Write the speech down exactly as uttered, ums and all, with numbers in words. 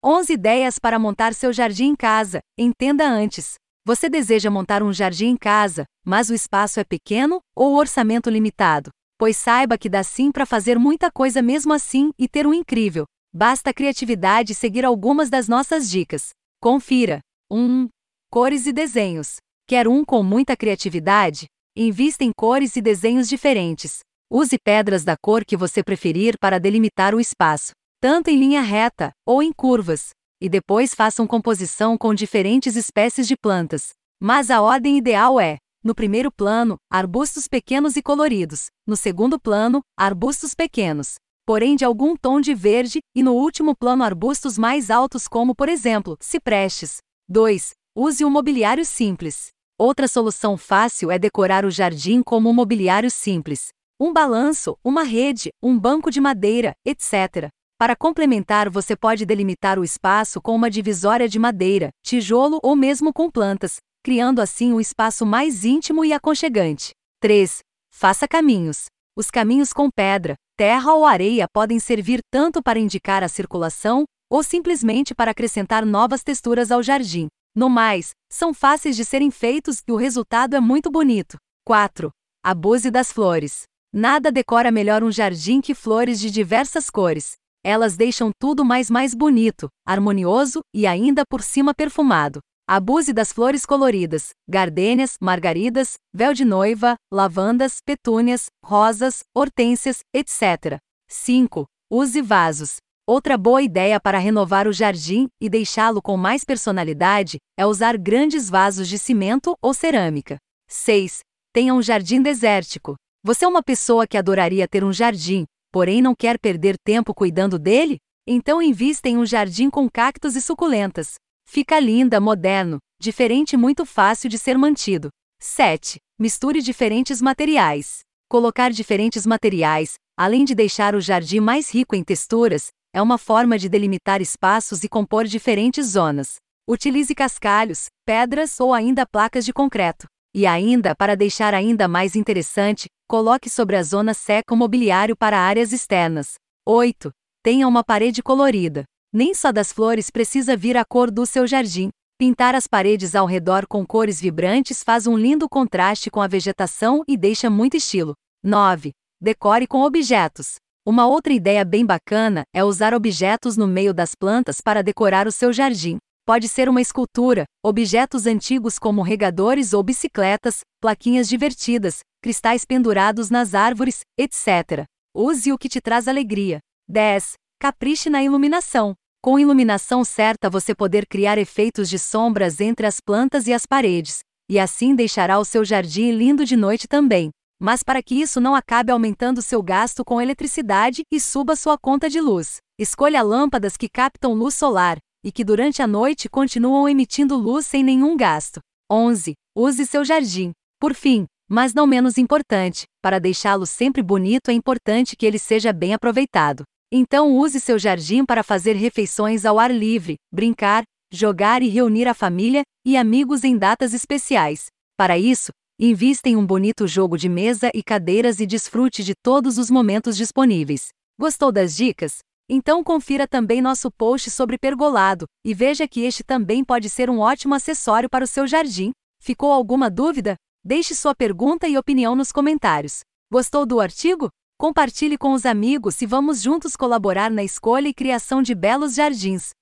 onze ideias para montar seu jardim em casa. Entenda antes. Você deseja montar um jardim em casa, mas o espaço é pequeno ou o orçamento limitado? Pois saiba que dá sim para fazer muita coisa mesmo assim e ter um incrível. Basta criatividade e seguir algumas das nossas dicas. Confira. um. Cores e desenhos. Quer um com muita criatividade? Invista em cores e desenhos diferentes. Use pedras da cor que você preferir para delimitar o espaço, tanto em linha reta ou em curvas. E depois façam composição com diferentes espécies de plantas. Mas a ordem ideal é: no primeiro plano, arbustos pequenos e coloridos; no segundo plano, arbustos pequenos, porém de algum tom de verde; e no último plano arbustos mais altos como, por exemplo, ciprestes. dois. Use um mobiliário simples. Outra solução fácil é decorar o jardim como um mobiliário simples. Um balanço, uma rede, um banco de madeira, etcétera. Para complementar, você pode delimitar o espaço com uma divisória de madeira, tijolo ou mesmo com plantas, criando assim um espaço mais íntimo e aconchegante. três. Faça caminhos. Os caminhos com pedra, terra ou areia podem servir tanto para indicar a circulação, ou simplesmente para acrescentar novas texturas ao jardim. No mais, são fáceis de serem feitos e o resultado é muito bonito. quatro. Abuse das flores. Nada decora melhor um jardim que flores de diversas cores. Elas deixam tudo mais mais bonito, harmonioso e ainda por cima perfumado. Abuse das flores coloridas: gardênias, margaridas, véu de noiva, lavandas, petúnias, rosas, hortênsias, etcétera. cinco. Use vasos. Outra boa ideia para renovar o jardim e deixá-lo com mais personalidade é usar grandes vasos de cimento ou cerâmica. seis. Tenha um jardim desértico. Você é uma pessoa que adoraria ter um jardim, porém não quer perder tempo cuidando dele? Então invista em um jardim com cactos e suculentas. Fica linda, moderno, diferente e muito fácil de ser mantido. sete. Misture diferentes materiais. Colocar diferentes materiais, além de deixar o jardim mais rico em texturas, é uma forma de delimitar espaços e compor diferentes zonas. Utilize cascalhos, pedras ou ainda placas de concreto. E ainda, para deixar ainda mais interessante, coloque sobre a zona seca o mobiliário para áreas externas. oito. Tenha uma parede colorida. Nem só das flores precisa vir a cor do seu jardim. Pintar as paredes ao redor com cores vibrantes faz um lindo contraste com a vegetação e deixa muito estilo. nove. Decore com objetos. Uma outra ideia bem bacana é usar objetos no meio das plantas para decorar o seu jardim. Pode ser uma escultura, objetos antigos como regadores ou bicicletas, plaquinhas divertidas, cristais pendurados nas árvores, etcétera. Use o que te traz alegria. dez. Capriche na iluminação. Com iluminação certa você poder criar efeitos de sombras entre as plantas e as paredes, e assim deixará o seu jardim lindo de noite também. Mas para que isso não acabe aumentando seu gasto com eletricidade e suba sua conta de luz, escolha lâmpadas que captam luz solar e que durante a noite continuam emitindo luz sem nenhum gasto. onze. Use seu jardim. Por fim, mas não menos importante, para deixá-lo sempre bonito é importante que ele seja bem aproveitado. Então use seu jardim para fazer refeições ao ar livre, brincar, jogar e reunir a família e amigos em datas especiais. Para isso, invista em um bonito jogo de mesa e cadeiras e desfrute de todos os momentos disponíveis. Gostou das dicas? Então confira também nosso post sobre pergolado, e veja que este também pode ser um ótimo acessório para o seu jardim. Ficou alguma dúvida? Deixe sua pergunta e opinião nos comentários. Gostou do artigo? Compartilhe com os amigos e vamos juntos colaborar na escolha e criação de belos jardins.